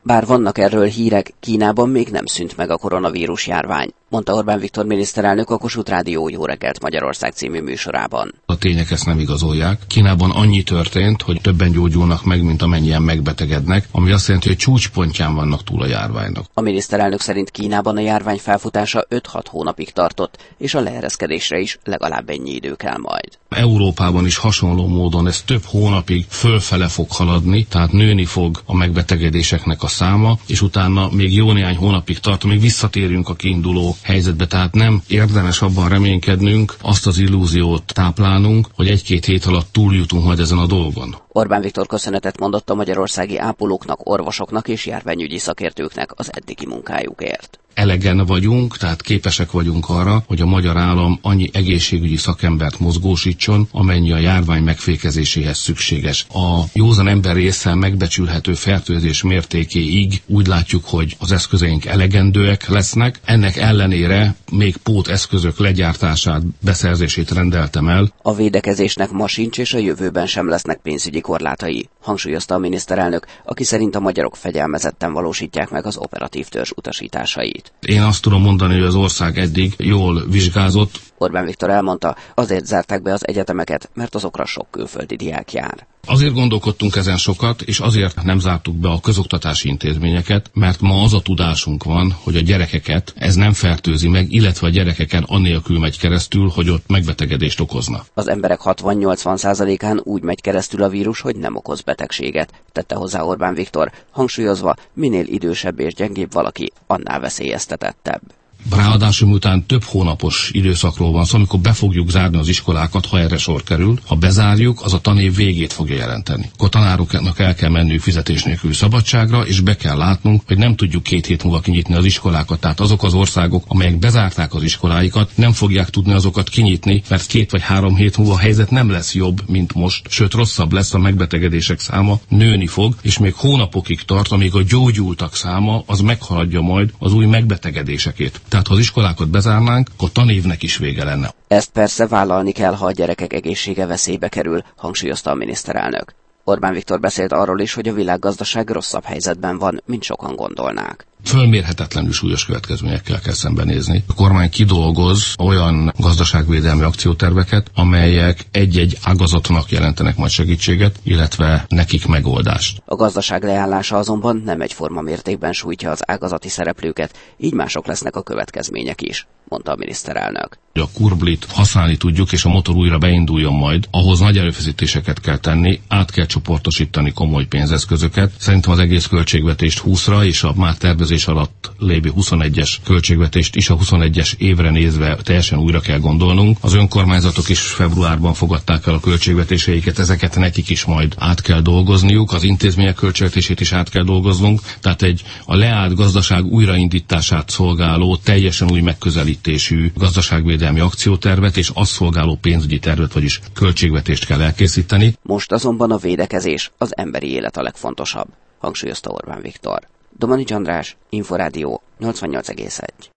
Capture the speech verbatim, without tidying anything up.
Bár vannak erről hírek, Kínában még nem szűnt meg a koronavírus járvány, mondta Orbán Viktor miniszterelnök a Kossuth Rádió Jó reggelt Magyarország című műsorában. A tények ezt nem igazolják. Kínában annyi történt, hogy többen gyógyulnak meg, mint amennyien megbetegednek, ami azt jelenti, hogy csúcspontján vannak túl a járványnak. A miniszterelnök szerint Kínában a járvány felfutása öt-hat hónapig tartott, és a leereszkedésre is legalább ennyi idő kell majd. Európában is hasonló módon ez több hónapig fölfele fog haladni, tehát nőni fog a megbetegedéseknek a száma, és utána még jó néhány hónapig tart, még visszatérünk a kiinduló helyzetbe, tehát nem érdemes abban reménykednünk, azt az illúziót táplálnunk, hogy egy-két hét alatt túljutunk majd ezen a dolgon. Orbán Viktor köszönetet mondott a magyarországi ápolóknak, orvosoknak és járványügyi szakértőknek az eddigi munkájukért. Elegen vagyunk, tehát képesek vagyunk arra, hogy a magyar állam annyi egészségügyi szakembert mozgósítson, amennyi a járvány megfékezéséhez szükséges. A józan ember résszel megbecsülhető fertőzés mértékéig úgy látjuk, hogy az eszközeink elegendőek lesznek. Ennek ellenére még póteszközök legyártását, beszerzését rendeltem el. A védekezésnek ma sincs, és a jövőben sem lesznek pénzügyi korlátai, hangsúlyozta a miniszterelnök, aki szerint a magyarok fegyelmezetten valósítják meg az operatív törzs utasításait. Én azt tudom mondani, hogy az ország eddig jól vizsgázott. Orbán Viktor elmondta, azért zárták be az egyetemeket, mert azokra sok külföldi diák jár. Azért gondolkodtunk ezen sokat, és azért nem zártuk be a közoktatási intézményeket, mert ma az a tudásunk van, hogy a gyerekeket ez nem fertőzi meg, illetve a gyerekeken annélkül megy keresztül, hogy ott megbetegedést okozna. Az emberek hatvan-nyolcvan százalékán úgy megy keresztül a vírus, hogy nem okoz betegséget, tette hozzá Orbán Viktor, hangsúlyozva, minél idősebb és gyengébb valaki, annál veszélyeztetettebb. Ráadásul miután több hónapos időszakról van szó, amikor be fogjuk zárni az iskolákat, ha erre sor kerül, ha bezárjuk, az a tanév végét fogja jelenteni. Akkor tanároknak el kell menniük fizetés nélkül szabadságra, és be kell látnunk, hogy nem tudjuk két hét múlva kinyitni az iskolákat. Tehát azok az országok, amelyek bezárták az iskoláikat, nem fogják tudni azokat kinyitni, mert két vagy három hét múlva a helyzet nem lesz jobb, mint most, sőt rosszabb lesz, a megbetegedések száma, nőni fog, és még hónapokig tart, amíg a gyógyultak száma az meghaladja majd az új megbetegedésekét. Tehát ha az iskolákat bezárnánk, akkor tanévnek is vége lenne. Ezt persze vállalni kell, ha a gyerekek egészsége veszélybe kerül, hangsúlyozta a miniszterelnök. Orbán Viktor beszélt arról is, hogy a világgazdaság rosszabb helyzetben van, mint sokan gondolnák. Fölmérhetetlenül súlyos következményekkel kell szembenézni. A kormány kidolgoz olyan gazdaságvédelmi akcióterveket, amelyek egy-egy ágazatnak jelentenek majd segítséget, illetve nekik megoldást. A gazdaság leállása azonban nem egyforma mértékben sújtja az ágazati szereplőket, így mások lesznek a következmények is, mondta a miniszterelnök. A kurblit használni tudjuk, és a motor újra beinduljon majd, ahhoz nagy erőfeszítéseket kell tenni, át kell csoportosítani komoly pénzeszközöket. Szerintem az egész költségvetést húszra és a már tervezés alatt lévő huszonegyes költségvetést is a huszonegyes évre nézve teljesen újra kell gondolnunk. Az önkormányzatok is februárban fogadták el a költségvetéseiket, ezeket nekik is majd át kell dolgozniuk, az intézmények költségvetését is át kell dolgoznunk, tehát egy a leállt gazdaság újraindítását szolgáló, teljesen új megközelítésű gazdaságvédelmi akciótervet és azt szolgáló pénzügyi tervet, vagyis költségvetést kell elkészíteni. Most azonban a védekezés, az emberi élet a legfontosabb, hangsúlyozta Orbán Viktor. Domanics András, Inforádió, nyolcvannyolc egész egy.